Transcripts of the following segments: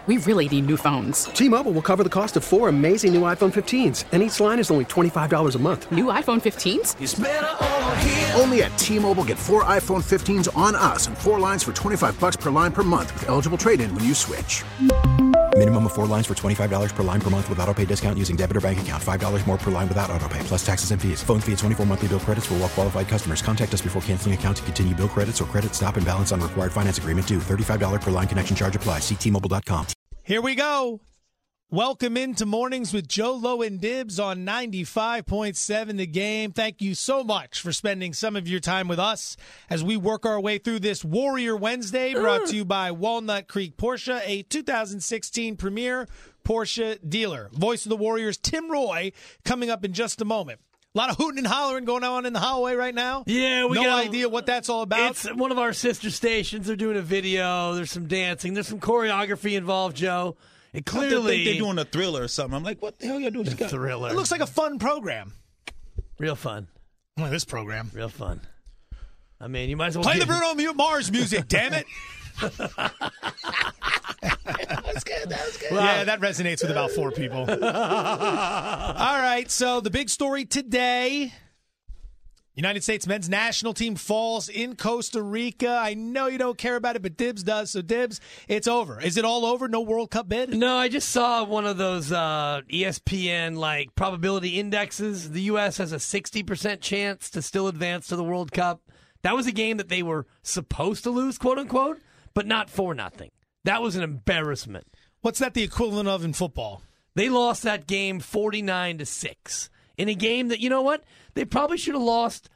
We really need new phones. T-Mobile will cover the cost of 4 amazing new iPhone 15s, and each line is only $25 a month. New iPhone 15s? It's better over here. Only at T-Mobile, get 4 iPhone 15s on us and 4 lines for $25 per line per month with eligible trade-in when you switch. Minimum of 4 lines for $25 per line per month with autopay discount using debit or bank account. $5 more per line without autopay, plus taxes and fees. Phone fee at 24 monthly bill credits for well-qualified customers. Contact us before canceling account to continue bill credits or credit stop and balance on required finance agreement due. $35 per line connection charge applies. See T-Mobile.com. Here we go. Welcome into Mornings with Joe Lowe and Dibs on 95.7 The Game. Thank you so much for spending some of your time with us as we work our way through this Warrior Wednesday, brought to you by Walnut Creek Porsche, a 2016 premier Porsche dealer. Voice of the Warriors, Tim Roye, coming up in just a moment. A lot of hooting and hollering going on in the hallway right now. Yeah, no idea what that's all about. It's one of our sister stations. They're doing a video. There's some dancing. There's some choreography involved, Joe. It clearly, I think they're doing a Thriller or something. I'm like, what the hell y'all doing? Thriller. It looks like a fun program. Real fun. Well, this program. Real fun. I mean, you might as well play the Bruno Mars music, damn it. That was good. Well, yeah, that resonates with about 4 people. All right, so the big story today, United States men's national team falls in Costa Rica. I know you don't care about it, but Dibs does. So, Dibs, it's over. Is it all over? No World Cup bid? No, I just saw one of those ESPN probability indexes. The U.S. has a 60% chance to still advance to the World Cup. That was a game that they were supposed to lose, quote unquote, but not 4-0. That was an embarrassment. What's that the equivalent of in football? They lost that game 49-6 in a game that, you know what? They probably should have lost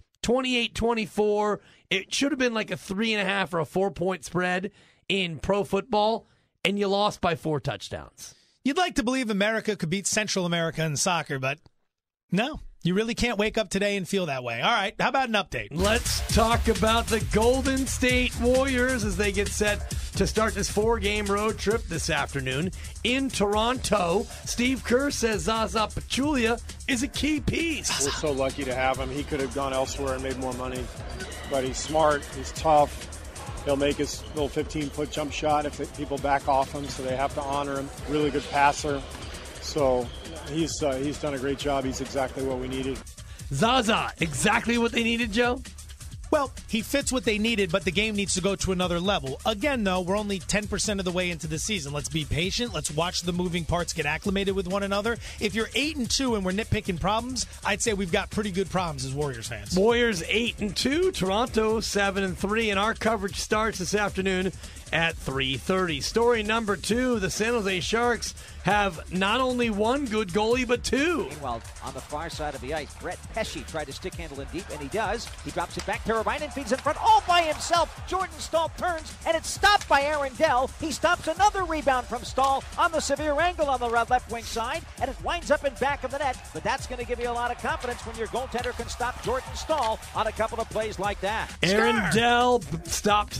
28-24. It should have been like a 3.5 or a 4-point spread in pro football, and you lost by 4 touchdowns. You'd like to believe America could beat Central America in soccer, but no. You really can't wake up today and feel that way. All right, how about an update? Let's talk about the Golden State Warriors as they get set to start this 4-game road trip this afternoon in Toronto. Steve Kerr says Zaza Pachulia is a key piece. We're so lucky to have him. He could have gone elsewhere and made more money, but he's smart, he's tough. He'll make his little 15-foot jump shot if people back off him, so they have to honor him. Really good passer. So he's done a great job. He's exactly what we needed. Zaza, exactly what they needed, Joe? Well, he fits what they needed, but the game needs to go to another level. Again, though, we're only 10% of the way into the season. Let's be patient. Let's watch the moving parts get acclimated with one another. If you're 8-2 and we're nitpicking problems, I'd say we've got pretty good problems as Warriors fans. Warriors 8-2, Toronto 7-3, and our coverage starts this afternoon at 3:30. Story number 2, the San Jose Sharks have not only one good goalie, but 2. Meanwhile, on the far side of the ice, Brett Pesce tried to stick handle in deep, and he does. He drops it back. Teravainen feeds in front all by himself. Jordan Stahl turns, and it's stopped by Aaron Dell. He stops another rebound from Stahl on the severe angle on the left wing side, and it winds up in back of the net. But that's going to give you a lot of confidence when your goaltender can stop Jordan Stahl on a couple of plays like that. Aaron Dell stopped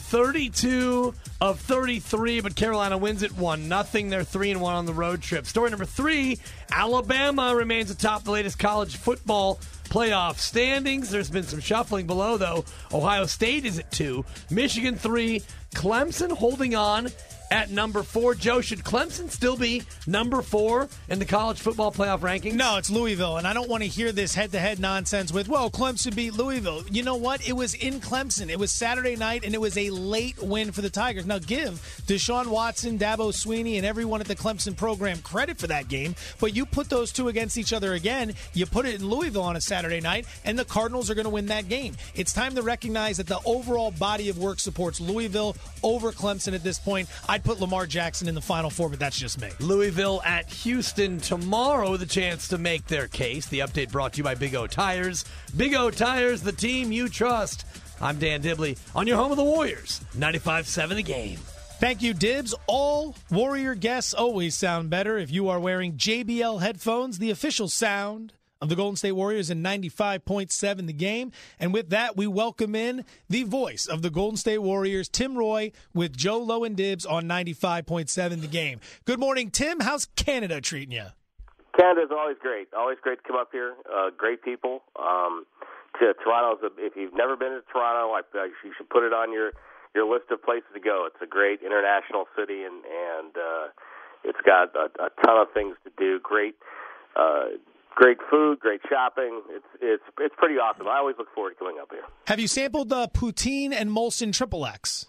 32 of 33, but Carolina wins it 1-0. They're 3-1 on the road trip. Story number 3, Alabama remains atop the latest college football playoff standings. There's been some shuffling below, though. Ohio State is at 2, Michigan 3, Clemson holding on at number 4. Joe, should Clemson still be number 4 in the college football playoff rankings? No, it's Louisville, and I don't want to hear this head-to-head nonsense with, well, Clemson beat Louisville. You know what? It was in Clemson. It was Saturday night, and it was a late win for the Tigers. Now, give Deshaun Watson, Dabo Swinney, and everyone at the Clemson program credit for that game, but you put those two against each other again, you put it in Louisville on a Saturday night, and the Cardinals are going to win that game. It's time to recognize that the overall body of work supports Louisville over Clemson at this point. I'd put Lamar Jackson in the Final Four, but that's just me. Louisville at Houston tomorrow, the chance to make their case. The update brought to you by Big O Tires. Big O Tires, the team you trust. I'm Dan Dibley on your home of the Warriors, 95.7 The Game. Thank you, Dibs. All Warrior guests always sound better if you are wearing JBL headphones, the official sound of the Golden State Warriors in 95.7 The Game. And with that, we welcome in the voice of the Golden State Warriors, Tim Roye, with Joe Lowe and Dibs on 95.7 The Game. Good morning, Tim. How's Canada treating you? Canada's always great. Always great to come up here. Great people. To Toronto, if you've never been to Toronto, you should put it on your list of places to go. It's a great international city, and It's got a ton of things to do. Great food, great shopping. It's pretty awesome. I always look forward to going up here. Have you sampled the poutine and Molson Triple X?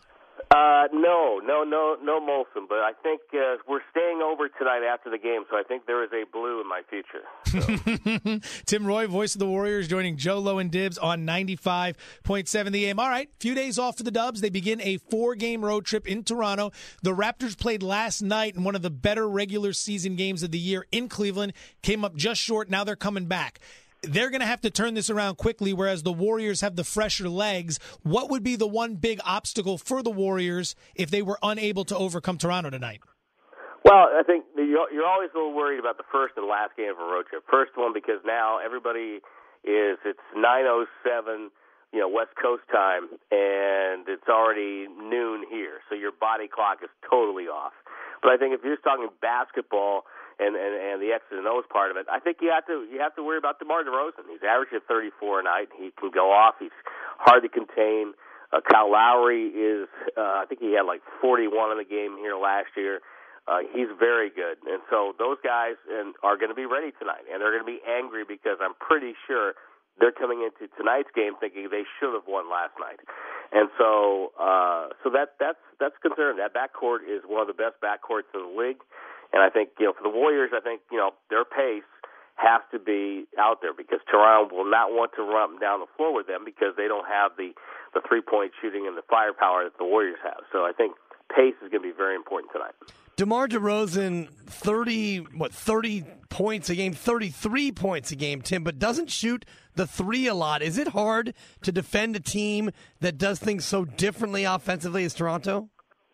No Molson, but I think we're staying over tonight after the game, so I think there is a blue in my future. So. Tim Roye, voice of the Warriors, joining Joe Lowe and Dibs on 95.7 The Game. All right, few days off for the Dubs. They begin a 4-game road trip in Toronto. The Raptors played last night in one of the better regular season games of the year in Cleveland. Came up just short. Now they're coming back. They're going to have to turn this around quickly, whereas the Warriors have the fresher legs. What would be the one big obstacle for the Warriors if they were unable to overcome Toronto tonight? Well, I think you're always a little worried about the first and last game of a road trip. First one, because now everybody it's 9:07, West Coast time, and it's already noon here, so your body clock is totally off. But I think if you're just talking basketball and the X's and O's part of it, I think you have to worry about DeMar DeRozan. He's averaging 34 a night. He can go off. He's hard to contain. Kyle Lowry is, I think he had like 41 in the game here last year. He's very good. And so those guys are going to be ready tonight, and they're going to be angry because I'm pretty sure they're coming into tonight's game thinking they should have won last night. And so that's concerning. That backcourt is one of the best backcourts in the league. And I think, for the Warriors, their pace has to be out there because Toronto will not want to run down the floor with them because they don't have the three-point shooting and the firepower that the Warriors have. So I think pace is going to be very important tonight. DeMar DeRozan, 30 points a game, 33 points a game, Tim, but doesn't shoot the three a lot. Is it hard to defend a team that does things so differently offensively as Toronto?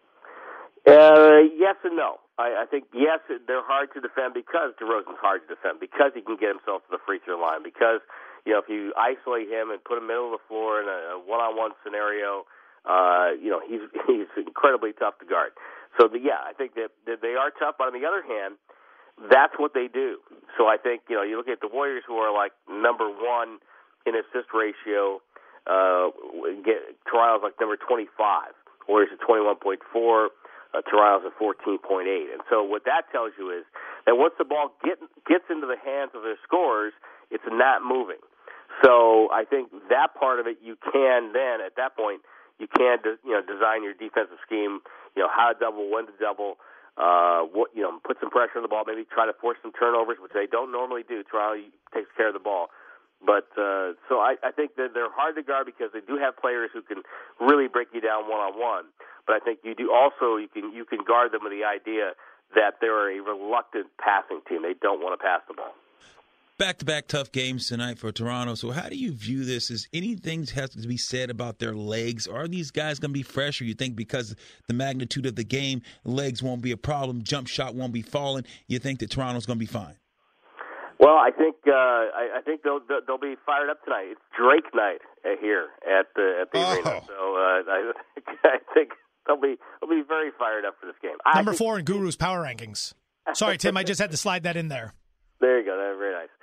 Yes and no. I think, yes, they're hard to defend because DeRozan's hard to defend, because he can get himself to the free throw line, because, if you isolate him and put him middle of the floor in a one-on-one scenario, he's incredibly tough to guard. So, I think that they are tough, but on the other hand, that's what they do. So I think, you look at the Warriors, who are like number one in assist ratio, Toronto's like number 25. Warriors at 21.4. Toronto's at 14.8. And so what that tells you is that once the ball gets into the hands of their scorers, it's not moving. So I think that part of it, you can then, at that point, you can design your defensive scheme, how to double, when to double, put some pressure on the ball, maybe try to force some turnovers, which they don't normally do. Toronto takes care of the ball. But so I think that they're hard to guard because they do have players who can really break you down one-on-one. But I think you do also you can guard them with the idea that they're a reluctant passing team. They don't want to pass the ball. Back-to-back tough games tonight for Toronto. So how do you view this? Is anything has to be said about their legs? Are these guys going to be fresh, or you think because the magnitude of the game, legs won't be a problem, jump shot won't be falling, you think that Toronto's going to be fine? Well, I think they'll be fired up tonight. It's Drake night here at the arena, so I think they'll be very fired up for this game. Number 4 in Guru's power rankings. Sorry, Tim, I just had to slide that in there. There you go. That's very nice.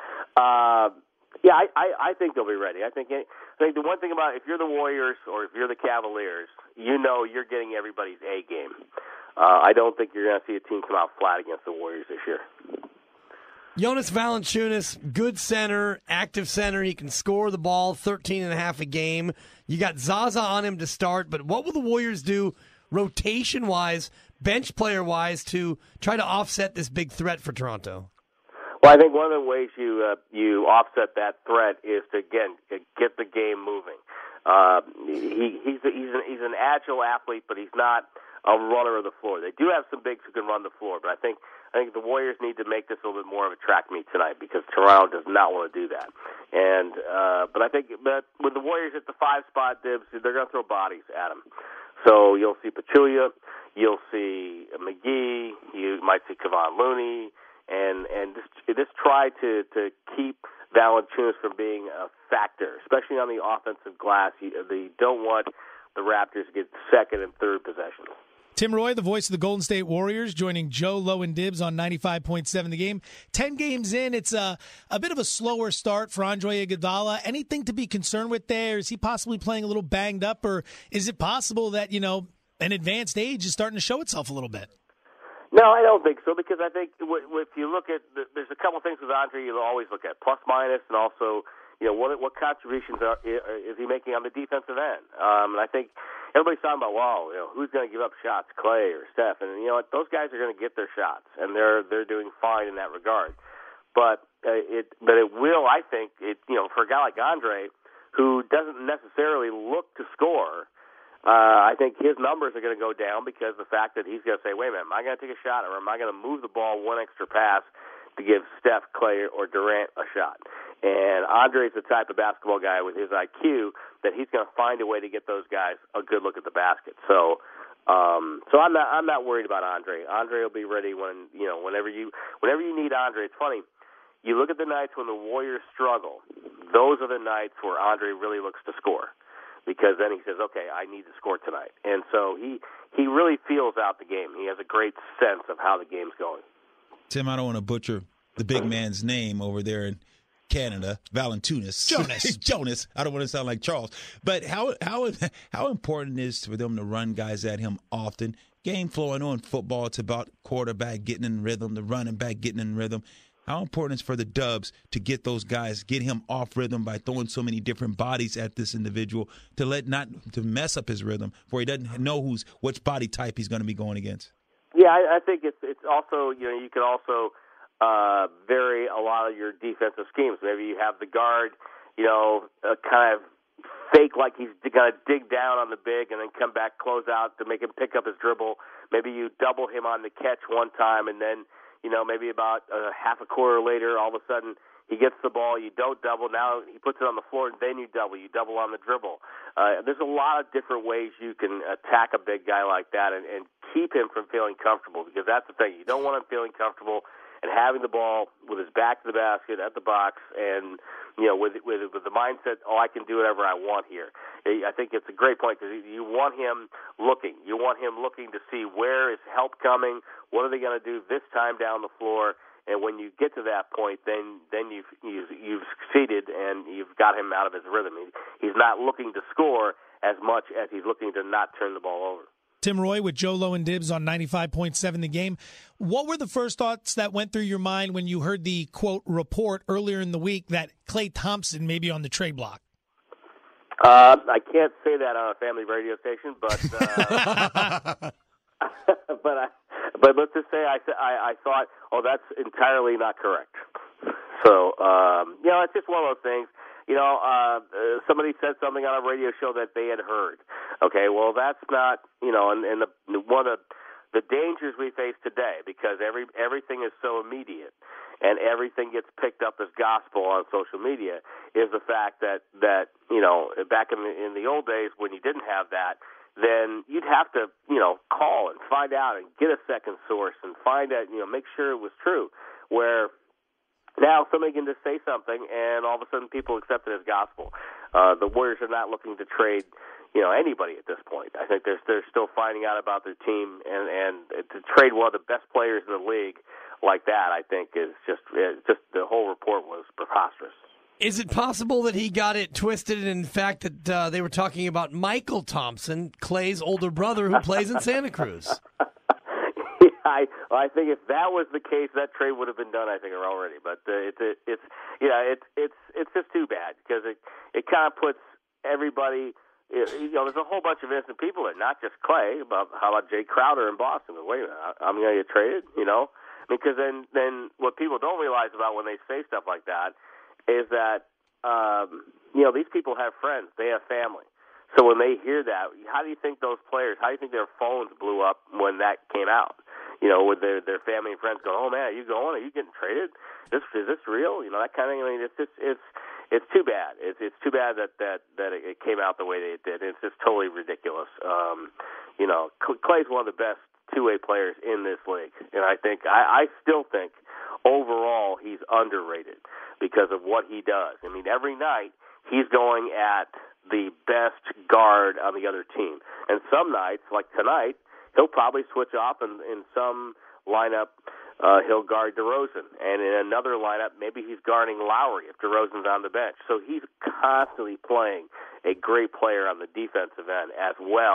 I think they'll be ready. I think the one thing about if you're the Warriors or if you're the Cavaliers, you're getting everybody's A game. I don't think you're going to see a team come out flat against the Warriors this year. Jonas Valanciunas, good center, active center. He can score the ball, 13.5 a game. You got Zaza on him to start, but what will the Warriors do rotation-wise, bench player-wise, to try to offset this big threat for Toronto? Well, I think one of the ways you offset that threat is to, again, get the game moving. He's an agile athlete, but he's not a runner of the floor. They do have some bigs who can run the floor, but I think the Warriors need to make this a little bit more of a track meet tonight because Toronto does not want to do that. And but with the Warriors at the 5 spot, Dibs, they're going to throw bodies at them. So you'll see Pachulia, you'll see McGee, you might see Kevon Looney, and just try to keep Valanciunas from being a factor, especially on the offensive glass. They don't want the Raptors to get second and third possessions. Tim Roye, the voice of the Golden State Warriors, joining Joe Lowe and Dibs on 95.7 The Game. 10 games in, it's a bit of a slower start for Andre Iguodala. Anything to be concerned with there? Is he possibly playing a little banged up, or is it possible that, an advanced age is starting to show itself a little bit? No, I don't think so, because I think if you look at there's a couple things with Andre you'll always look at, plus minus, and also what contributions is he making on the defensive end. And I think everybody's talking about, who's going to give up shots, Clay or Steph, and you know what, those guys are going to get their shots, and they're doing fine in that regard. But it will, I think, for a guy like Andre, who doesn't necessarily look to score. I think his numbers are going to go down because the fact that he's going to say, wait a minute, am I going to take a shot, or am I going to move the ball one extra pass to give Steph, Clay, or Durant a shot? And Andre's the type of basketball guy with his IQ that he's going to find a way to get those guys a good look at the basket. So I'm not worried about Andre. Andre will be ready whenever you need Andre. It's funny. You look at the nights when the Warriors struggle. Those are the nights where Andre really looks to score, because then he says, okay, I need to score tonight. And so he really feels out the game. He has a great sense of how the game's going. Tim, I don't want to butcher the big man's name over there in Canada, Valanciunas. Jonas. I don't want to sound like Charles. But how important is it for them to run guys at him often? Game flow, I know in football it's about quarterback getting in rhythm, the running back getting in rhythm. How important is it for the Dubs to get those guys, get him off rhythm by throwing so many different bodies at this individual to mess up his rhythm, for he doesn't know which body type he's going to be going against? Yeah, I think it's also, you can also vary a lot of your defensive schemes. Maybe you have the guard, kind of fake like he's going to dig down on the big and then come back, close out to make him pick up his dribble. Maybe you double him on the catch one time, and then maybe about half a quarter later, all of a sudden he gets the ball, you don't double, now he puts it on the floor, and then you double on the dribble. There's a lot of different ways you can attack a big guy like that and keep him from feeling comfortable, because that's the thing. You don't want him feeling comfortable and having the ball with his back to the basket at the box, and with the mindset, I can do whatever I want here. I think it's a great point, because you want him looking. You want him looking to see where is help coming, what are they going to do this time down the floor, and when you get to that point, then you've succeeded and you've got him out of his rhythm. He's not looking to score as much as he's looking to not turn the ball over. Tim Roy with Joe Low and Dibs on 95.7 The Game. What were the first thoughts that went through your mind when you heard the, quote, report earlier in the week that Klay Thompson may be on the trade block? I can't say that on a family radio station, but but let's just say I thought, that's entirely not correct. So, it's just one of those things. Somebody said something on a radio show that they had heard. Okay, well, that's not, and one of the dangers we face today, because everything is so immediate and everything gets picked up as gospel on social media, is the fact that back in the old days when you didn't have that, then you'd have to, call and find out and get a second source and find out, make sure it was true. Where now somebody can just say something and all of a sudden people accept it as gospel. The Warriors are not looking to trade, anybody at this point. I think they're still finding out about their team, and to trade one of the best players in the league like that, I think is just the whole report was preposterous. Is it possible that he got it twisted, and in fact that they were talking about Michael Thompson, Clay's older brother, who plays in Santa Cruz? I think if that was the case, that trade would have been done, I think, already. But it's just too bad, because it kind of puts everybody. There's a whole bunch of innocent people there, not just Clay. But how about Jay Crowder in Boston? Wait a minute, I'm going to get traded, Because then what people don't realize about when they say stuff like that is that these people have friends, they have family. So when they hear that, how do you think those players? How do you think their phones blew up when that came out? With their family and friends going, "Oh man, are you going? Are you getting traded? Is this real?" That kind of thing. I mean, it's too bad. It's too bad that it came out the way that it did. It's just totally ridiculous. Clay's one of the best two-way players in this league, and I still think overall he's underrated because of what he does. I mean, every night he's going at the best guard on the other team, and some nights, like tonight, he'll probably switch off, and in some lineup, he'll guard DeRozan. And in another lineup, maybe he's guarding Lowry if DeRozan's on the bench. So he's constantly playing a great player on the defensive end as well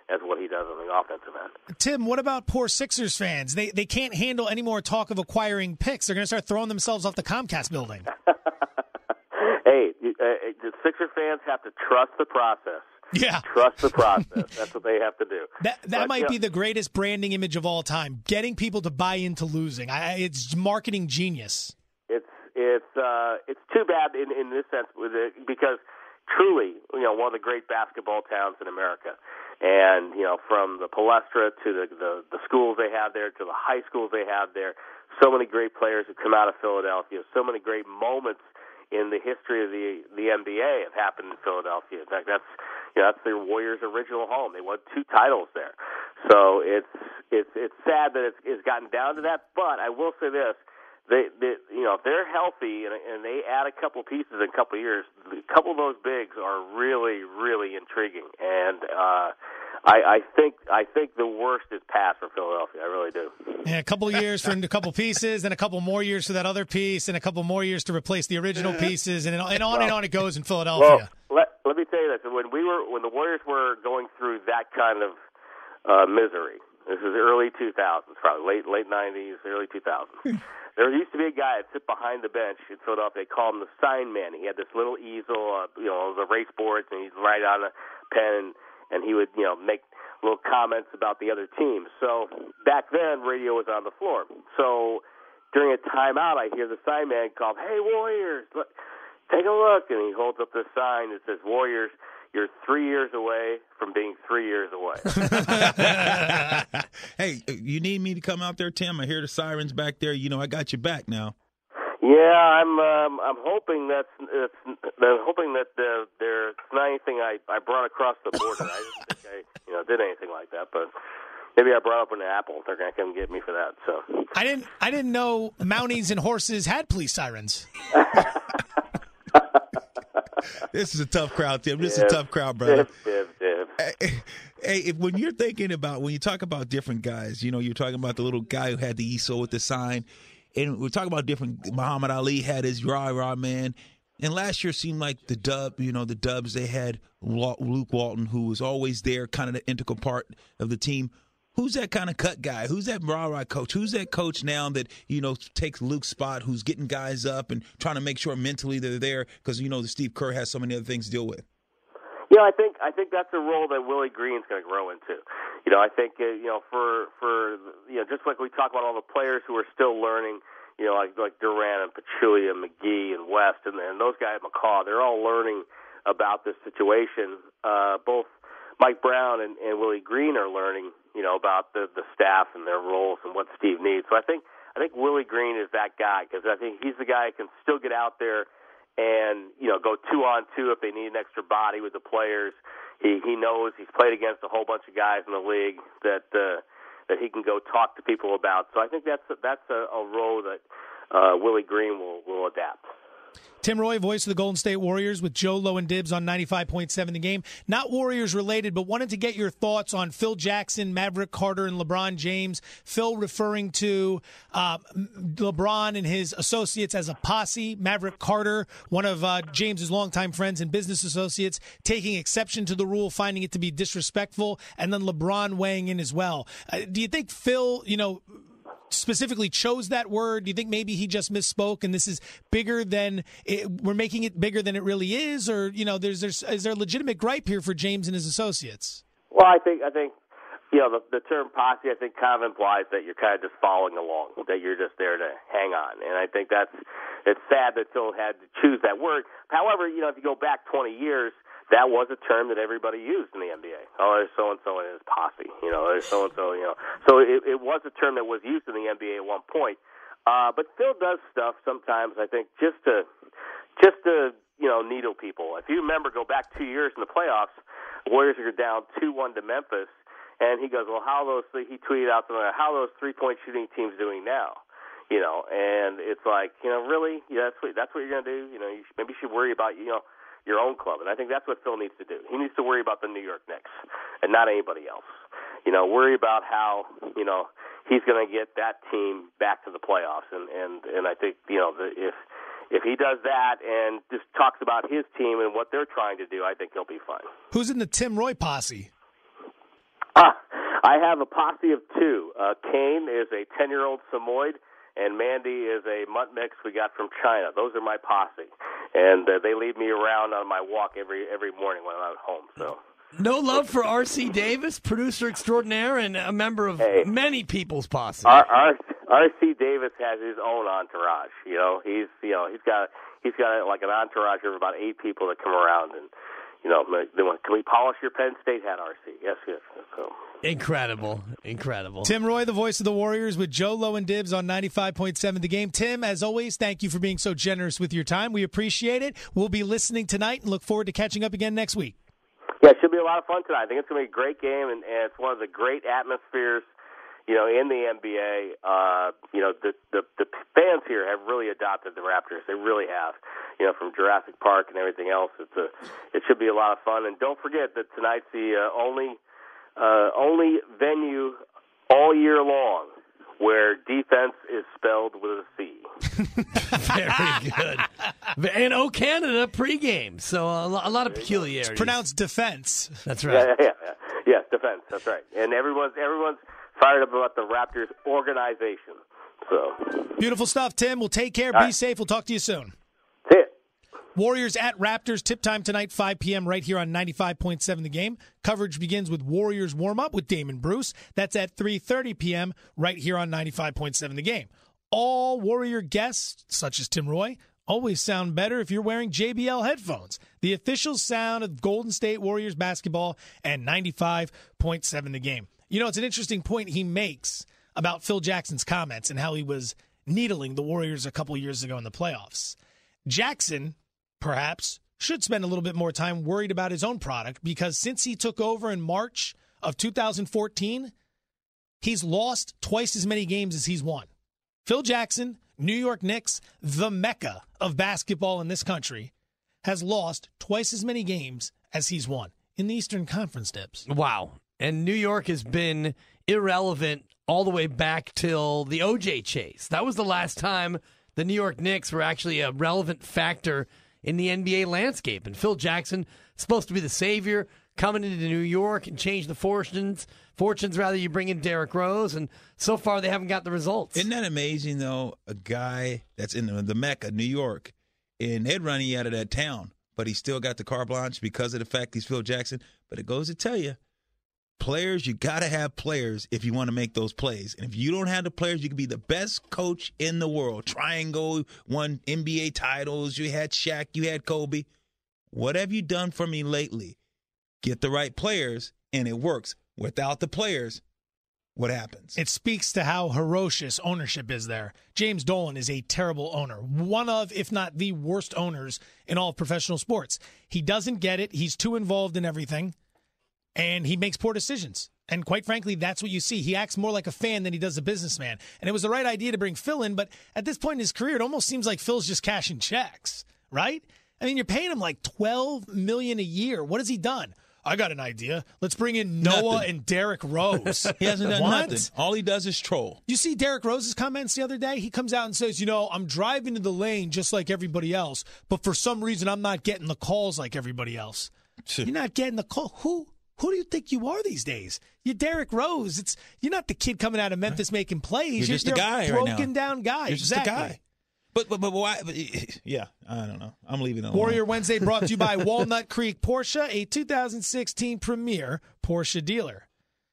as what he does on the offensive end. Tim, what about poor Sixers fans? They can't handle any more talk of acquiring picks. They're going to start throwing themselves off the Comcast building. Hey, the Sixer fans have to trust the process. Yeah. Trust the process. That's what they have to do. That might be the greatest branding image of all time, getting people to buy into losing. It's marketing genius. It's too bad in this sense because truly, one of the great basketball towns in America. And, from the Palestra to the schools they have there to the high schools they have there, so many great players who come out of Philadelphia, so many great moments in the history of the NBA have happened in Philadelphia. In fact, that's the Warriors' original home. They won 2 titles there. So it's sad that it's gotten down to that. But I will say this: if they're healthy and they add a couple pieces in a couple of years, a couple of those bigs are really, really intriguing. And I think the worst is past for Philadelphia. I really do. Yeah, a couple of years for a couple pieces, then a couple more years for that other piece, and a couple more years to replace the original pieces, and on it goes in Philadelphia. Well, let me tell you this: when the Warriors were going through that kind of misery, this was early 2000s, probably late 90s, early 2000s. There used to be a guy that sit behind the bench in Philadelphia. They called him the sign man. He had this little easel, the race boards, and he'd write on a pen, and he would, make little comments about the other teams. So back then, radio was on the floor. So during a timeout, I hear the sign man call, "Hey, Warriors, look, take a look." And he holds up this sign that says, "Warriors, you're 3 years away from being 3 years away." Hey, you need me to come out there, Tim? I hear the sirens back there. I got your back now. Yeah, I'm hoping that there's not anything I brought across the border. I didn't think I did anything like that, but maybe I brought up an apple. They're gonna come get me for that. So I didn't know Mounties and horses had police sirens. This is a tough crowd, Tim. This is a tough crowd, brother. Hey, when you talk about different guys, you're talking about the little guy who had the easel with the sign, and we're talking about different. Muhammad Ali had his rah-rah man, and last year seemed like the Dubs, they had Luke Walton, who was always there, kind of the integral part of the team. Who's that kind of cut guy? Who's that rah-rah coach? Who's that coach now that, takes Luke's spot, who's getting guys up and trying to make sure mentally they're there because, Steve Kerr has so many other things to deal with? I think that's a role that Willie Green's going to grow into. I think, for just like we talk about all the players who are still learning, like Durant and Pachulia and McGee and West and those guys, McCaw, they're all learning about this situation. Both Mike Brown and Willie Green are learning, about the staff and their roles and what Steve needs. So I think Willie Green is that guy because I think he's the guy who can still get out there and, go 2-on-2 if they need an extra body with the players. He knows he's played against a whole bunch of guys in the league that he can go talk to people about. So I think that's a role that Willie Green will adapt. Tim Roye, voice of the Golden State Warriors with Joe Low and Dibs on 95.7 The Game. Not Warriors related, but wanted to get your thoughts on Phil Jackson, Maverick Carter, and LeBron James. Phil referring to LeBron and his associates as a posse. Maverick Carter, one of James's longtime friends and business associates, taking exception to the rule, finding it to be disrespectful, and then LeBron weighing in as well. Do you think Phil, specifically chose that word? Do you think maybe he just misspoke and this is bigger than we're making it bigger than it really is, or is there a legitimate gripe here for James and his associates? Well, I think the term posse I think kind of implies that you're kind of just following along, that you're just there to hang on, and I think it's sad that Phil had to choose that word. However, if you go back 20 years. That was a term that everybody used in the NBA. Oh, there's so-and-so in his posse. There's so-and-so, So it was a term that was used in the NBA at one point. But Phil does stuff sometimes, I think, just to needle people. If you remember, go back 2 years in the playoffs, Warriors are down 2-1 to Memphis, and he goes, he tweeted out something like, how are those three-point shooting teams doing now? And it's like, really? That's what you're going to do? Maybe you should worry about, your own club. And I think that's what Phil needs to do. He needs to worry about the New York Knicks and not anybody else. Worry about how, he's going to get that team back to the playoffs. And I think, if he does that and just talks about his team and what they're trying to do, I think he'll be fine. Who's in the Tim Roye posse? I have a posse of two. Kane is a 10-year-old Samoyed, and Mandy is a mutt mix we got from China. Those are my posse, and they lead me around on my walk every morning when I'm at home. So. No love for R.C. Davis, producer extraordinaire and a member of many people's posse. R.C. Davis has his own entourage. He's got like an entourage of about 8 people that come around and. They want, can we polish your Penn State hat, RC? Yes. So. Incredible. Tim Roye, the voice of the Warriors, with Joe Lowe and Dibs on 95.7 The Game. Tim, as always, thank you for being so generous with your time. We appreciate it. We'll be listening tonight and look forward to catching up again next week. Yeah, it should be a lot of fun tonight. I think it's going to be a great game, and it's one of the great atmospheres, in the NBA. The fans here have really adopted the Raptors. They really have. From Jurassic Park and everything else. It should be a lot of fun. And don't forget that tonight's the only venue all year long where defense is spelled with a C. Very good. And O Canada pregame, so a lot of peculiarities. It's pronounced defense. That's right. Yeah, defense. That's right. And everyone's fired up about the Raptors organization. So beautiful stuff, Tim. We'll take care. Be safe. We'll talk to you soon. See it. Warriors at Raptors, tip time tonight, 5 p.m. right here on 95.7 The Game. Coverage begins with Warriors warm-up with Damon Bruce. That's at 3:30 p.m. right here on 95.7 The Game. All Warrior guests, such as Tim Roye, always sound better if you're wearing JBL headphones. The official sound of Golden State Warriors basketball and 95.7 The Game. It's an interesting point he makes about Phil Jackson's comments and how he was needling the Warriors a couple years ago in the playoffs. Jackson, perhaps, should spend a little bit more time worried about his own product because since he took over in March of 2014, he's lost twice as many games as he's won. Phil Jackson, New York Knicks, the mecca of basketball in this country, has lost twice as many games as he's won in the Eastern Conference, Dibs. Wow. And New York has been irrelevant all the way back till the OJ chase. That was the last time the New York Knicks were actually a relevant factor in the NBA landscape. And Phil Jackson, supposed to be the savior, coming into New York and change the fortunes. You bring in Derrick Rose, and so far they haven't got the results. Isn't that amazing, though? A guy that's in the Mecca, New York, and they'd run you out of that town, but he still got the carte blanche because of the fact he's Phil Jackson. But it goes to tell you, players, you got to have players if you want to make those plays. And if you don't have the players, you can be the best coach in the world. Triangle, won NBA titles. You had Shaq, you had Kobe. What have you done for me lately? Get the right players, and it works. Without the players, what happens? It speaks to how ferocious ownership is there. James Dolan is a terrible owner. One of, if not the worst owners in all of professional sports. He doesn't get it. He's too involved in everything. And he makes poor decisions. And quite frankly, that's what you see. He acts more like a fan than he does a businessman. And it was the right idea to bring Phil in, but at this point in his career, it almost seems like Phil's just cashing checks, right? I mean, you're paying him like $12 million a year. What has he done? I got an idea. Let's bring in Noah and Derrick Rose. He hasn't done nothing. All he does is troll. You see Derrick Rose's comments the other day? He comes out and says, I'm driving to the lane just like everybody else, but for some reason I'm not getting the calls like everybody else. You're not getting the call. Who do you think you are these days? You're Derrick Rose. You're not the kid coming out of Memphis making plays. You're just a guy right now. Broken down guy. You're just a guy. But why? Yeah, I don't know. I'm leaving it alone. Warrior Wednesday brought to you by Walnut Creek Porsche, a 2016 premier Porsche dealer.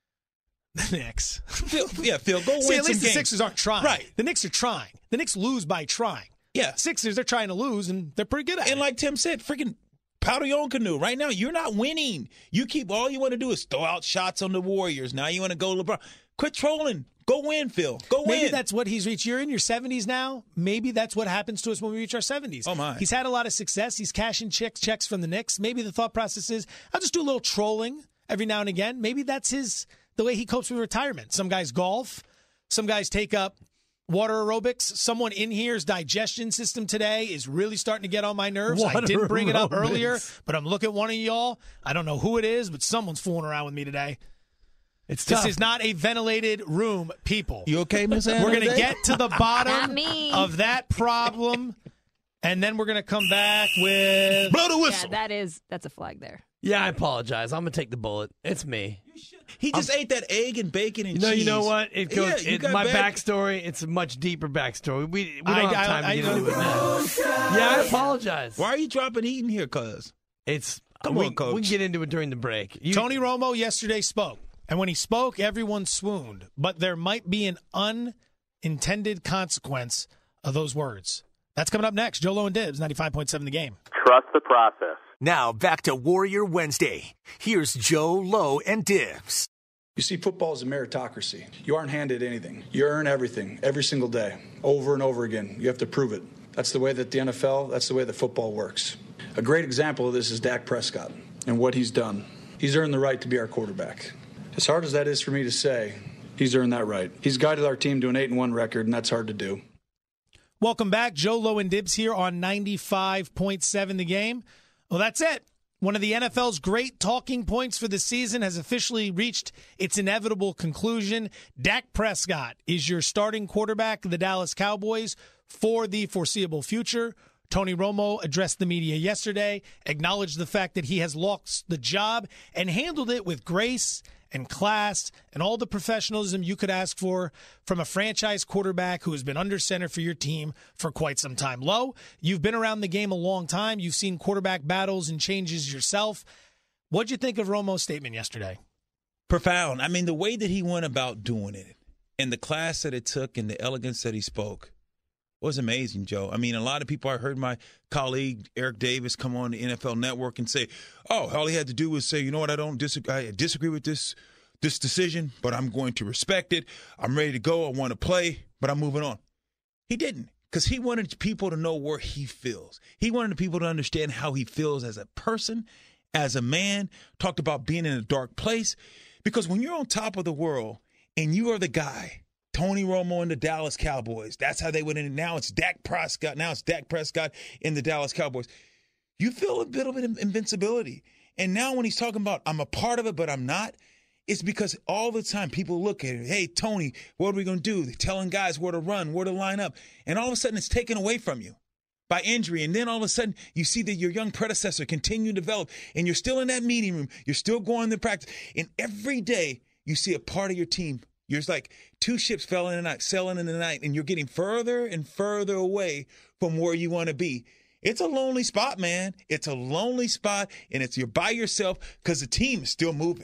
The Knicks. Phil, go win some games. At least the Sixers aren't trying. Right. The Knicks are trying. The Knicks lose by trying. Yeah. Sixers, they're trying to lose, and they're pretty good at it. And like Tim said, freaking powder your own canoe. Right now, you're not winning. All you want to do is throw out shots on the Warriors. Now you want to go LeBron. Quit trolling. Go win, Phil. Go win. Maybe that's what he's reached. You're in your 70s now. Maybe that's what happens to us when we reach our 70s. Oh, my. He's had a lot of success. He's cashing checks from the Knicks. Maybe the thought process is, I'll just do a little trolling every now and again. Maybe that's the way he copes with retirement. Some guys golf. Some guys take up water aerobics. Someone in here's digestion system today is really starting to get on my nerves. I didn't bring it up earlier, but I'm looking at one of y'all. I don't know who it is, but someone's fooling around with me today. This is not a ventilated room, people. You okay, Miss Anna? We're going to get to the bottom of that problem, and then we're going to come back with blow the whistle. Yeah, that's a flag there. Yeah, I apologize. I'm going to take the bullet. It's me. He just ate that egg and bacon and cheese. You know what? It goes. Yeah, my backstory. It's a much deeper backstory. We don't have time to get into it now. Yeah, I apologize. Why are you dropping eating here, cuz? Come on, Coach. We can get into it during the break. Tony Romo yesterday spoke, and when he spoke, everyone swooned. But there might be an unintended consequence of those words. That's coming up next. Joe Lowe and Dibs, 95.7 The Game. Trust the process. Now back to Warrior Wednesday. Here's Joe Lowe and Dibs. You see, football is a meritocracy. You aren't handed anything. You earn everything every single day, over and over again. You have to prove it. That's the way that the NFL, that's the way that football works. A great example of this is Dak Prescott and what he's done. He's earned the right to be our quarterback. As hard as that is for me to say, he's earned that right. He's guided our team to an 8-1 record, and that's hard to do. Welcome back. Joe Lowe and Dibs here on 95.7 The Game. Well, that's it. One of the NFL's great talking points for the season has officially reached its inevitable conclusion. Dak Prescott is your starting quarterback of the Dallas Cowboys for the foreseeable future. Tony Romo addressed the media yesterday, acknowledged the fact that he has lost the job, and handled it with grace and class and all the professionalism you could ask for from a franchise quarterback who has been under center for your team for quite some time. Lowe, you've been around the game a long time. You've seen quarterback battles and changes yourself. What'd you think of Romo's statement yesterday? Profound. I mean, the way that he went about doing it and the class that it took and the elegance that he spoke was amazing, Joe. I mean, a lot of people, I heard my colleague Eric Davis come on the NFL Network and say, all he had to do was say, you know what, I disagree with this decision, but I'm going to respect it. I'm ready to go. I want to play, but I'm moving on. He didn't, because he wanted people to know where he feels. He wanted people to understand how he feels as a person, as a man, talked about being in a dark place, because when you're on top of the world and you are the guy, Tony Romo and the Dallas Cowboys. That's how they went in. Now it's Dak Prescott. In the Dallas Cowboys. You feel a bit of invincibility. And now when he's talking about, I'm a part of it, but I'm not, it's because all the time people look at it, hey, Tony, what are we going to do? They're telling guys where to run, where to line up. And all of a sudden it's taken away from you by injury. And then all of a sudden you see that your young predecessor continue to develop, and you're still in that meeting room. You're still going to practice. And every day you see a part of your team. You're like two ships sailing in the night, and you're getting further and further away from where you want to be. It's a lonely spot, man. It's a lonely spot, and you're by yourself because the team is still moving.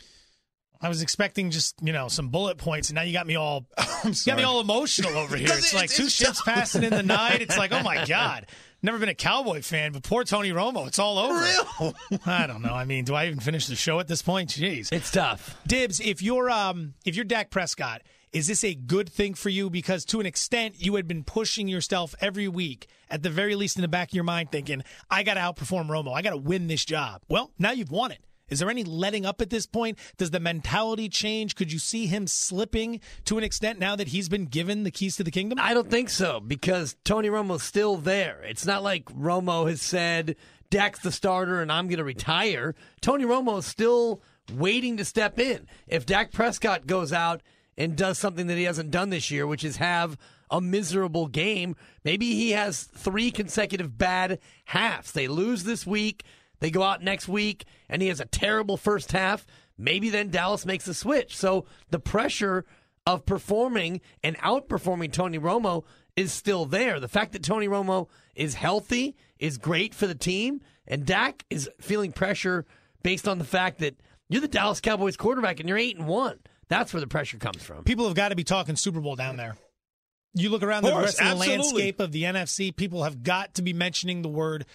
I was expecting just, some bullet points, and now you got me all emotional over here. It's like two ships passing in the night. It's like, oh, my God. Never been a Cowboy fan, but poor Tony Romo. It's all over. Real? I don't know. I mean, do I even finish the show at this point? Jeez. It's tough. Dibs, if you're Dak Prescott, is this a good thing for you? Because to an extent, you had been pushing yourself every week, at the very least in the back of your mind, thinking, I got to outperform Romo. I got to win this job. Well, now you've won it. Is there any letting up at this point? Does the mentality change? Could you see him slipping to an extent now that he's been given the keys to the kingdom? I don't think so, because Tony Romo's still there. It's not like Romo has said, Dak's the starter and I'm going to retire. Tony Romo's still waiting to step in. If Dak Prescott goes out and does something that he hasn't done this year, which is have a miserable game, maybe he has 3 consecutive bad halves. They lose this week. They go out next week, and he has a terrible first half. Maybe then Dallas makes a switch. So the pressure of performing and outperforming Tony Romo is still there. The fact that Tony Romo is healthy is great for the team, and Dak is feeling pressure based on the fact that you're the Dallas Cowboys quarterback and you're 8-1. That's where the pressure comes from. People have got to be talking Super Bowl down there. You look around the rest of the landscape of the NFC, people have got to be mentioning the word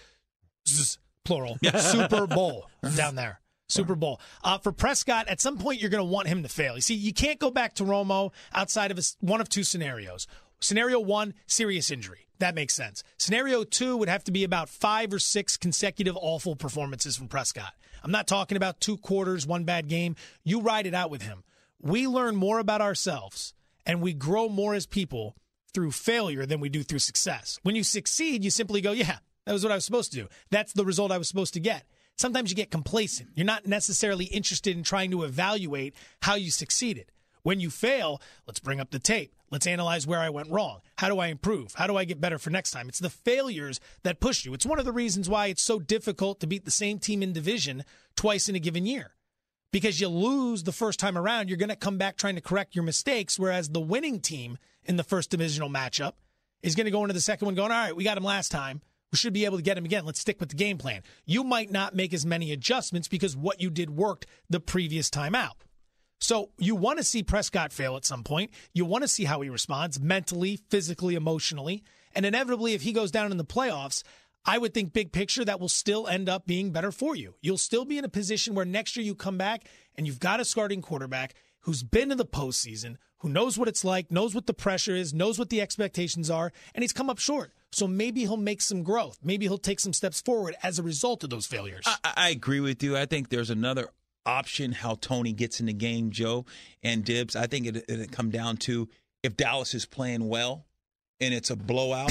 plural, Super Bowl down there. Super Bowl. For Prescott, at some point, you're going to want him to fail. You see, you can't go back to Romo outside of one of two scenarios. Scenario 1, serious injury. That makes sense. Scenario 2 would have to be about 5 or 6 consecutive awful performances from Prescott. I'm not talking about 2 quarters, 1 bad game. You ride it out with him. We learn more about ourselves, and we grow more as people through failure than we do through success. When you succeed, you simply go, yeah, that was what I was supposed to do. That's the result I was supposed to get. Sometimes you get complacent. You're not necessarily interested in trying to evaluate how you succeeded. When you fail, let's bring up the tape. Let's analyze where I went wrong. How do I improve? How do I get better for next time? It's the failures that push you. It's one of the reasons why it's so difficult to beat the same team in division twice in a given year. Because you lose the first time around, you're going to come back trying to correct your mistakes, whereas the winning team in the first divisional matchup is going to go into the second one going, all right, we got him last time. We should be able to get him again. Let's stick with the game plan. You might not make as many adjustments because what you did worked the previous time out. So you want to see Prescott fail at some point. You want to see how he responds mentally, physically, emotionally. And inevitably, if he goes down in the playoffs, I would think big picture that will still end up being better for you. You'll still be in a position where next year you come back and you've got a starting quarterback who's been in the postseason, who knows what it's like, knows what the pressure is, knows what the expectations are, and he's come up short. So maybe he'll make some growth. Maybe he'll take some steps forward as a result of those failures. I agree with you. I think there's another option how Tony gets in the game, Joe and Dibs. I think it'll come down to if Dallas is playing well and it's a blowout.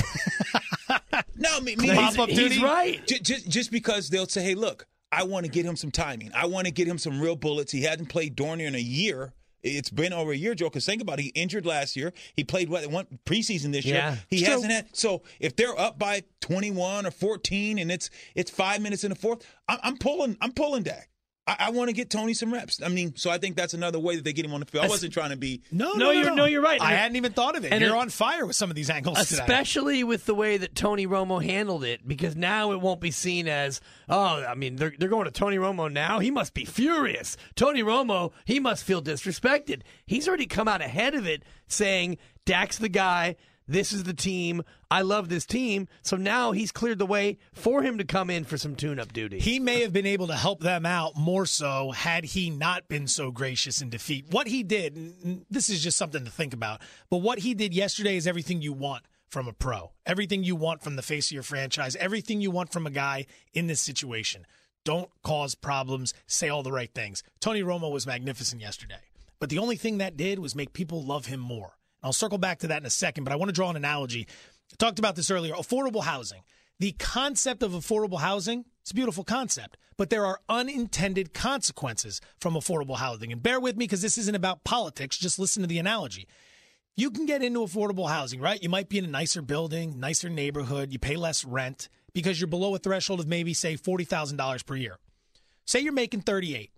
No, he's right. Just because they'll say, hey, look, I want to get him some timing. I want to get him some real bullets. He hadn't played darn near in a year. It's been over a year, Joe, because think about it. He injured last year. He played one preseason this year. He hasn't had. So if they're up by 21 or 14 and it's 5 minutes in the fourth, I'm pulling Dak. I want to get Tony some reps. I mean, so I think that's another way that they get him on the field. I wasn't trying to be. No, you're right. I hadn't even thought of it. And you're on fire with some of these angles today. Especially with the way that Tony Romo handled it, because now it won't be seen as, they're going to Tony Romo now. He must be furious. Tony Romo, he must feel disrespected. He's already come out ahead of it saying, Dak's the guy. This is the team. I love this team. So now he's cleared the way for him to come in for some tune-up duty. He may have been able to help them out more so had he not been so gracious in defeat. What he did, and this is just something to think about, but what he did yesterday is everything you want from a pro. Everything you want from the face of your franchise. Everything you want from a guy in this situation. Don't cause problems. Say all the right things. Tony Romo was magnificent yesterday. But the only thing that did was make people love him more. I'll circle back to that in a second, but I want to draw an analogy. I talked about this earlier. Affordable housing. The concept of affordable housing, it's a beautiful concept, but there are unintended consequences from affordable housing. And bear with me because this isn't about politics. Just listen to the analogy. You can get into affordable housing, right? You might be in a nicer building, nicer neighborhood. You pay less rent because you're below a threshold of maybe, say, $40,000 per year. Say you're making $38,000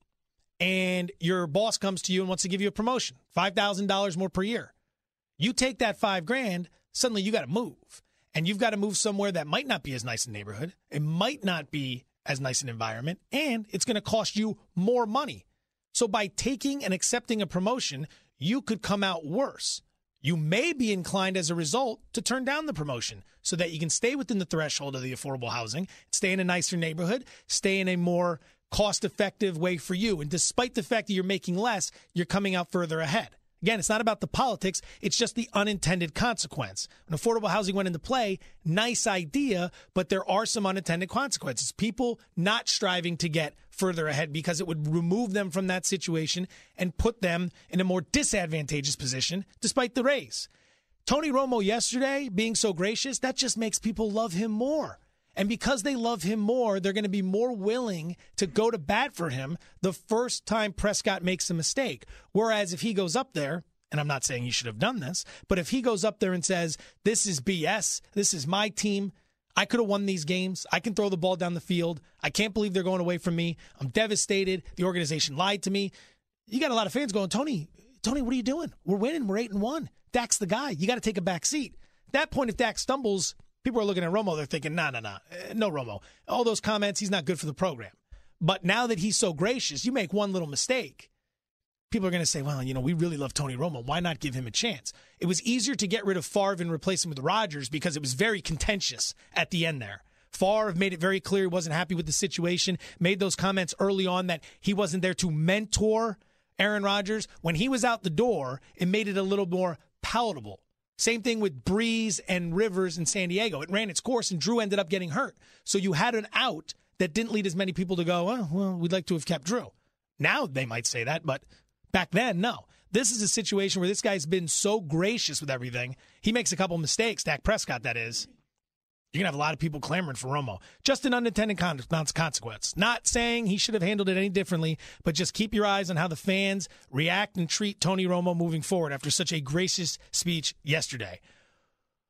and your boss comes to you and wants to give you a promotion, $5,000 more per year. You take that $5,000, suddenly you got to move. And you've got to move somewhere that might not be as nice a neighborhood. It might not be as nice an environment. And it's going to cost you more money. So by taking and accepting a promotion, you could come out worse. You may be inclined as a result to turn down the promotion so that you can stay within the threshold of the affordable housing, stay in a nicer neighborhood, stay in a more cost-effective way for you. And despite the fact that you're making less, you're coming out further ahead. Again, it's not about the politics. It's just the unintended consequence. When affordable housing went into play, nice idea, but there are some unintended consequences. People not striving to get further ahead because it would remove them from that situation and put them in a more disadvantageous position despite the raise. Tony Romo yesterday being so gracious, that just makes people love him more. And because they love him more, they're going to be more willing to go to bat for him the first time Prescott makes a mistake. Whereas if he goes up there, and I'm not saying he should have done this, but if he goes up there and says, this is BS, this is my team, I could have won these games, I can throw the ball down the field, I can't believe they're going away from me, I'm devastated, the organization lied to me. You got a lot of fans going, Tony, what are you doing? We're winning, we're 8-1. Dak's the guy. You got to take a back seat. At that point, if Dak stumbles, people are looking at Romo, they're thinking, no Romo. All those comments, he's not good for the program. But now that he's so gracious, you make one little mistake, people are going to say, well, we really love Tony Romo. Why not give him a chance? It was easier to get rid of Favre and replace him with Rodgers because it was very contentious at the end there. Favre made it very clear he wasn't happy with the situation, made those comments early on that he wasn't there to mentor Aaron Rodgers. When he was out the door, it made it a little more palatable. Same thing with Breeze and Rivers in San Diego. It ran its course, and Drew ended up getting hurt. So you had an out that didn't lead as many people to go, oh, well, we'd like to have kept Drew. Now they might say that, but back then, no. This is a situation where this guy's been so gracious with everything. He makes a couple mistakes, Dak Prescott, that is. You're going to have a lot of people clamoring for Romo. Just an unintended consequence. Not saying he should have handled it any differently, but just keep your eyes on how the fans react and treat Tony Romo moving forward after such a gracious speech yesterday.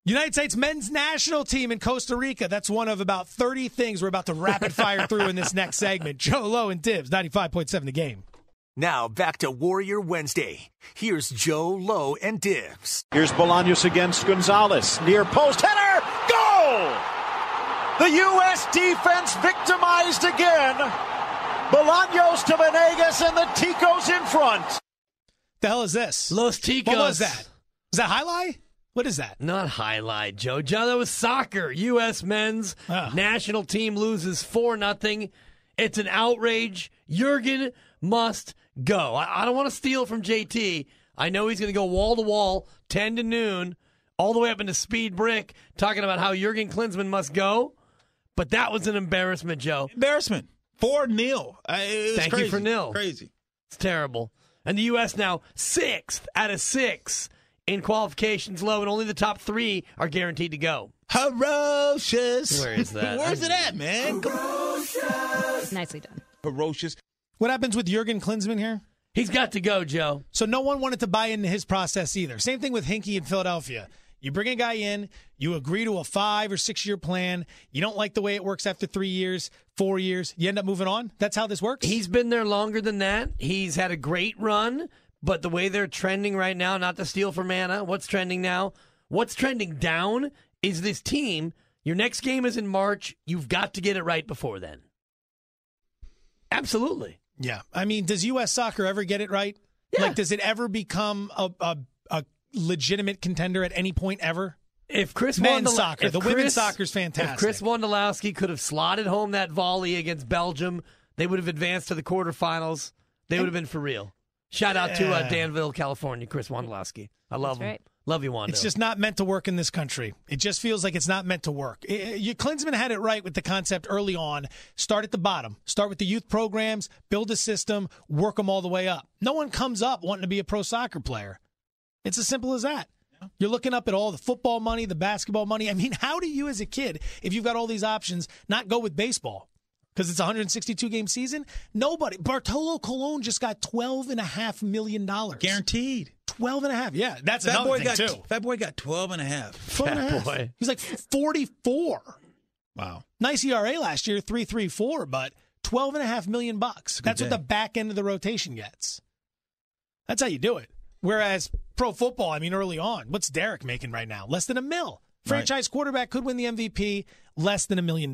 United States men's national team in Costa Rica. That's one of about 30 things we're about to rapid fire through in this next segment. Joe Lowe and Dibs, 95.7 The Game. Now back to Warrior Wednesday. Here's Joe Lowe and Dibs. Here's Bolaños against Gonzalez. Near post header. Goal! The U.S. defense victimized again. Bolaños to Venegas and the Ticos in front. The hell is this? Los Ticos. What was that? Is that highlight? What is that? Not highlight, Joe. Joe, that was soccer. U.S. men's national team loses 4-0. It's an outrage. Jurgen must go. I don't want to steal from JT. I know he's going to go wall to wall, 10 to noon, all the way up into Speed Brick, talking about how Jurgen Klinsmann must go. But that was an embarrassment, Joe. Embarrassment. 4-0. Thank crazy. you for nil. Crazy. It's terrible. And the U.S. now 6th out of 6 in qualifications low, and only the top 3 are guaranteed to go. Ferocious. Where is that? Where's it at, man? Nicely done. Ferocious. What happens with Jurgen Klinsmann here? He's got to go, Joe. So no one wanted to buy into his process either. Same thing with Hinkie in Philadelphia. You bring a guy in, you agree to a 5 or 6 year plan. You don't like the way it works after 3 years, 4 years. You end up moving on. That's how this works. He's been there longer than that. He's had a great run, but the way they're trending right now, not to steal from Anna, what's trending now? What's trending down is this team. Your next game is in March. You've got to get it right before then. Absolutely. Yeah. I mean, does U.S. soccer ever get it right? Yeah. Like, does it ever become a legitimate contender at any point ever? If Chris men's soccer, the women's soccer's fantastic. If Chris Wondolowski could have slotted home that volley against Belgium, they would have advanced to the quarterfinals. They would have been for real. Shout out to Danville, California, Chris Wondolowski. I love him. Right. Love you, Wando. It's just not meant to work in this country. It just feels like it's not meant to work. Klinsmann had it right with the concept early on. Start at the bottom. Start with the youth programs, build a system, work them all the way up. No one comes up wanting to be a pro soccer player. It's as simple as that. You're looking up at all the football money, the basketball money. I mean, how do you as a kid, if you've got all these options, not go with baseball? Because it's a 162-game season? Nobody. Bartolo Colon just got $12.5 million. Guaranteed. 12.5. Yeah, that's another thing, too. Fat boy got 12.5. Fat boy. He's like 44. Wow. Nice ERA last year, 3.34, but $12.5 million. That's what the back end of the rotation gets. That's how you do it. Whereas pro football, I mean, early on, what's Derek making right now? Less than $1 million. Franchise quarterback could win the MVP, less than $1 million.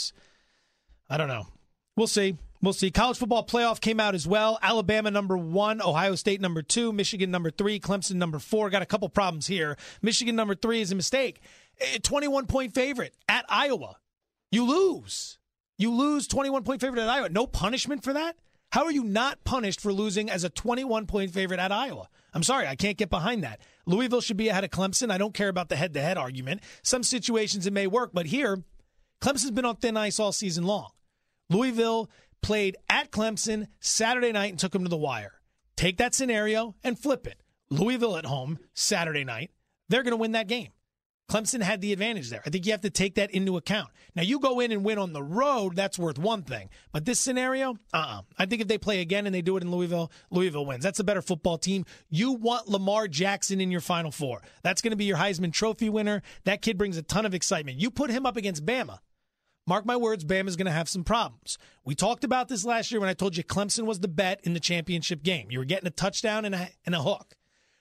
I don't know. We'll see. We'll see. College football playoff came out as well. Alabama number 1, Ohio State number 2, Michigan number 3, Clemson number 4. Got a couple problems here. Michigan number 3 is a mistake. 21-point favorite at Iowa. You lose. You lose 21-point favorite at Iowa. No punishment for that? How are you not punished for losing as a 21-point favorite at Iowa? I'm sorry, I can't get behind that. Louisville should be ahead of Clemson. I don't care about the head-to-head argument. Some situations it may work, but here, Clemson's been on thin ice all season long. Louisville played at Clemson Saturday night and took them to the wire. Take that scenario and flip it. Louisville at home Saturday night, they're going to win that game. Clemson had the advantage there. I think you have to take that into account. Now, you go in and win on the road, that's worth one thing. But this scenario, I think if they play again and they do it in Louisville, Louisville wins. That's a better football team. You want Lamar Jackson in your Final Four. That's going to be your Heisman Trophy winner. That kid brings a ton of excitement. You put him up against Bama. Mark my words, Bama's going to have some problems. We talked about this last year when I told you Clemson was the bet in the championship game. You were getting a touchdown and a hook.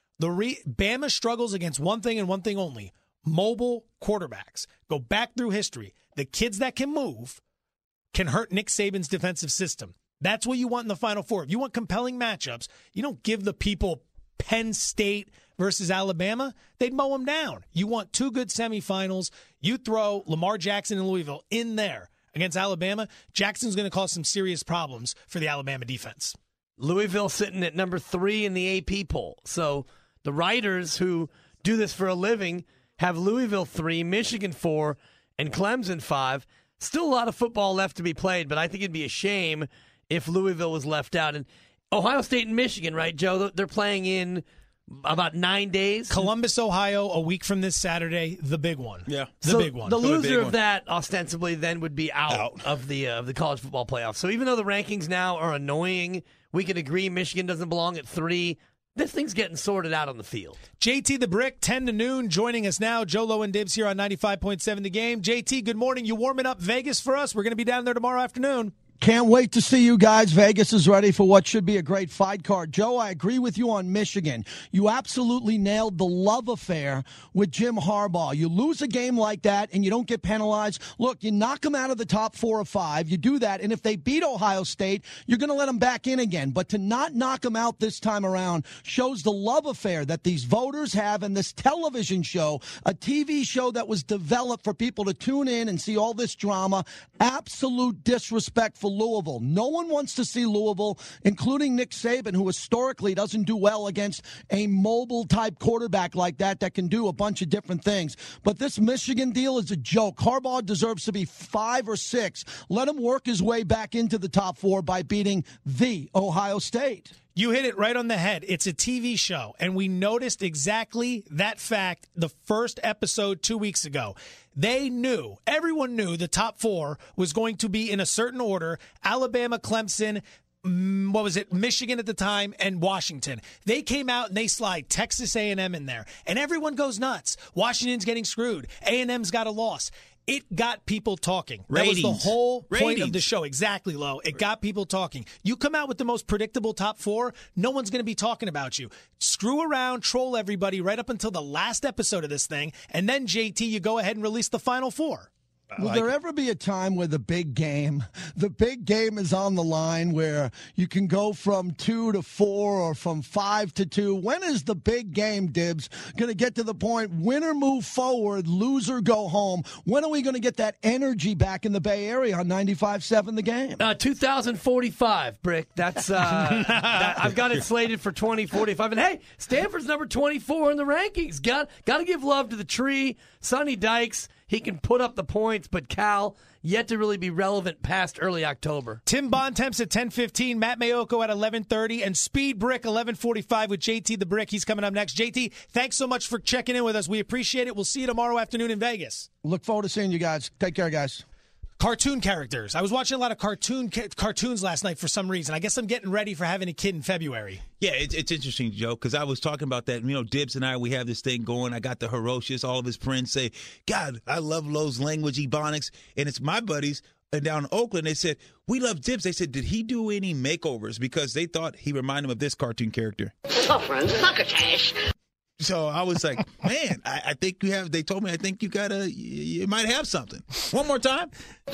Bama struggles against one thing and one thing only. Mobile quarterbacks. Go back through history. The kids that can move can hurt Nick Saban's defensive system. That's what you want in the Final Four. If you want compelling matchups, you don't give the people Penn State versus Alabama. They'd mow them down. You want 2 good semifinals. You throw Lamar Jackson and Louisville in there against Alabama. Jackson's going to cause some serious problems for the Alabama defense. Louisville sitting at number 3 in the AP poll. So the writers who do this for a living have Louisville 3, Michigan 4, and Clemson 5. Still a lot of football left to be played, but I think it'd be a shame if Louisville was left out. And Ohio State and Michigan, right, Joe? They're playing in about 9 days. Columbus, Ohio, a week from this Saturday, the big one. Yeah, big one. The loser of that, ostensibly, then would be out of the college football playoff. So even though the rankings now are annoying, we can agree Michigan doesn't belong at 3. this thing's getting sorted out on the field. JT the Brick, 10 to noon, joining us now. Joe Lowe and Dibs here on 95.7 The Game. JT, good morning. You warming up Vegas for us? We're going to be down there tomorrow afternoon. Can't wait to see you guys. Vegas is ready for what should be a great fight card. Joe, I agree with you on Michigan. You absolutely nailed the love affair with Jim Harbaugh. You lose a game like that and you don't get penalized. Look, you knock them out of the top 4 or 5. You do that, and if they beat Ohio State, you're going to let them back in again. But to not knock them out this time around shows the love affair that these voters have in this television show, a TV show that was developed for people to tune in and see all this drama. Absolute disrespect for Louisville. No one wants to see Louisville, including Nick Saban, who historically doesn't do well against a mobile-type quarterback like that can do a bunch of different things. But this Michigan deal is a joke. Harbaugh deserves to be 5 or 6. Let him work his way back into the top 4 by beating the Ohio State. You hit it right on the head. It's a TV show, and we noticed exactly that fact the first episode 2 weeks ago. Everyone knew the top 4 was going to be in a certain order: Alabama, Clemson, Michigan at the time, and Washington. They came out and they slide Texas A&M in there, and everyone goes nuts. Washington's getting screwed. A&M's got a loss. It got people talking. Ratings. That was the whole point of the show. Exactly, Lo. It got people talking. You come out with the most predictable top 4, no one's going to be talking about you. Screw around, troll everybody right up until the last episode of this thing, and then, JT, you go ahead and release the final 4. Will there ever be a time where the big game is on the line, where you can go from 2 to 4 or from 5 to 2? When is the big game, Dibs, going to get to the point, winner move forward, loser go home? When are we going to get that energy back in the Bay Area on 95.7 The Game? 2045, Brick. That's I've got it slated for 2045. And hey, Stanford's number 24 in the rankings. Got to give love to the tree. Sonny Dykes. He can put up the points, but Cal yet to really be relevant past early October. Tim Bontemps at 10:15, Matt Mayoko at 11:30, and Speed Brick 11:45 with JT the Brick. He's coming up next. JT, thanks so much for checking in with us. We appreciate it. We'll see you tomorrow afternoon in Vegas. Look forward to seeing you guys. Take care, guys. Cartoon characters. I was watching a lot of cartoons last night for some reason. I guess I'm getting ready for having a kid in February. Yeah, it's interesting, Joe, because I was talking about that. You know, Dibs and I, we have this thing going. I got the Herocious. All of his friends say, God, I love Lowe's language, ebonics. And it's my buddies down in Oakland. They said, we love Dibs. They said, did he do any makeovers? Because they thought he reminded them of this cartoon character. Succotash. So I was like, man, I think you have, they told me, I think you might have something. One more time.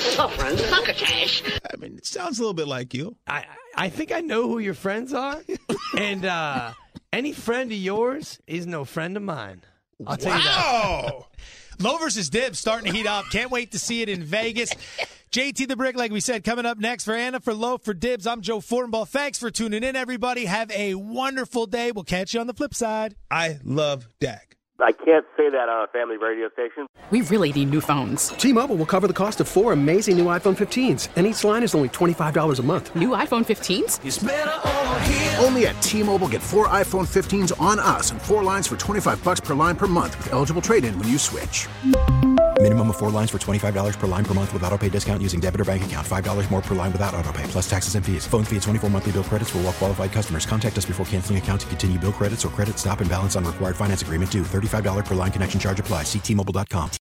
Succotash. I mean, it sounds a little bit like you. I think I know who your friends are. And any friend of yours is no friend of mine. I'll tell you that. Lowe versus Dibs starting to heat up. Can't wait to see it in Vegas. JT the Brick, like we said, coming up next. For Anna, for Lowe, for Dibs, I'm Joe Fortenbaugh. Thanks for tuning in, everybody. Have a wonderful day. We'll catch you on the flip side. I love Dak. I can't say that on a family radio station. We really need new phones. T-Mobile will cover the cost of 4 amazing new iPhone 15s, and each line is only $25 a month. New iPhone 15s? It's better over here. Only at T-Mobile, get 4 iPhone 15s on us and 4 lines for $25 per line per month with eligible trade-in when you switch. Minimum of 4 lines for $25 per line per month with autopay discount using debit or bank account. $5 more per line without autopay, plus taxes and fees. Phone fee at 24 monthly bill credits for well-qualified customers. Contact us before canceling account to continue bill credits or credit stop and balance on required finance agreement due. $35 per line connection charge applies. See T-Mobile.com.